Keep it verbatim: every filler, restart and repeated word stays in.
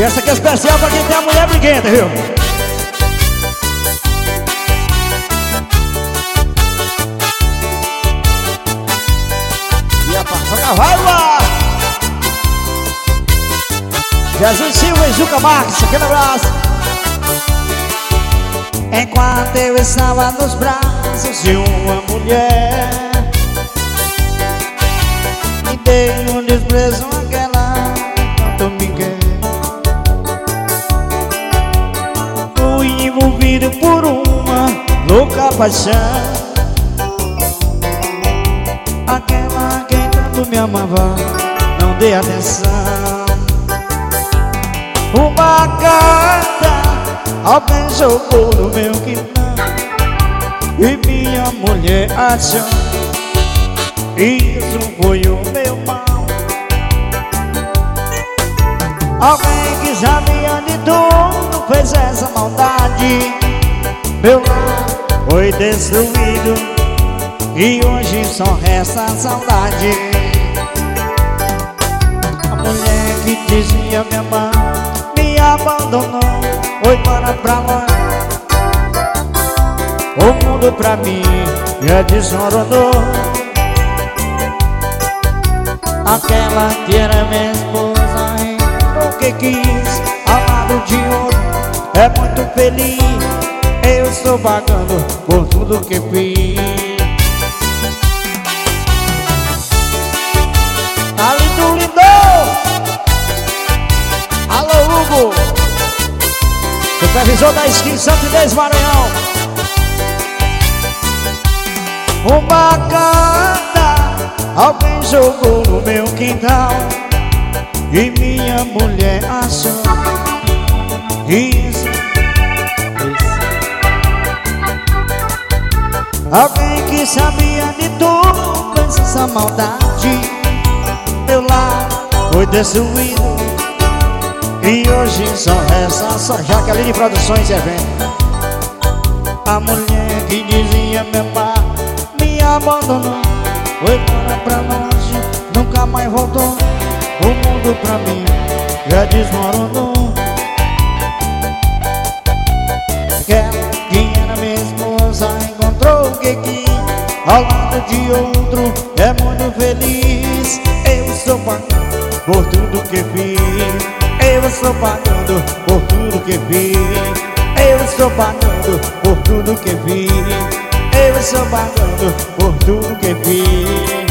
E essa aqui é especial pra quem tem a mulher briguenta, viu? E a paçoca vai lá! Jesus Silva e Juca Marques, aquele abraço. Enquanto eu estava nos braços de uma mulher, me dei um desprezo àquela tanto me quer. Fui envolvido por uma louca paixão, aquela quem tanto me amava, não dei atenção. Uma carta alguém jogou no meu quintal e minha mulher achou, isso foi o meu mal. Alguém que sabia de tudo fez essa maldade. Meu lar foi destruído e hoje só resta a saudade. A mulher que dizia me amar me abandonou, foi para pra lá. O mundo pra mim já desmoronou. Aquela que era minha esposa entrou que quis ao lado de outro, é muito feliz. Eu estou pagando por tudo que fiz. Tá lindo, lindo! Alô, Hugo! Supervisor da esquina Santo Inês, Maranhão. Uma carta alguém jogou no meu quintal e minha mulher achou, isso, isso. Alguém que sabia de tudo fez essa maldade. Meu lar foi destruído e hoje só resta só Jaqueline Produções e Eventos. A mulher que dizia me amar me abandonou, foi para pra longe, nunca mais voltou. O mundo pra mim já desmoronou. Aquela que era minha esposa encontrou o que quis ao lado de outro, é muito feliz. Eu estou pagando por tudo que fiz. Eu estou pagando por tudo que fiz. Eu estou pagando por tudo que fiz. Eu estou pagando por tudo que fiz.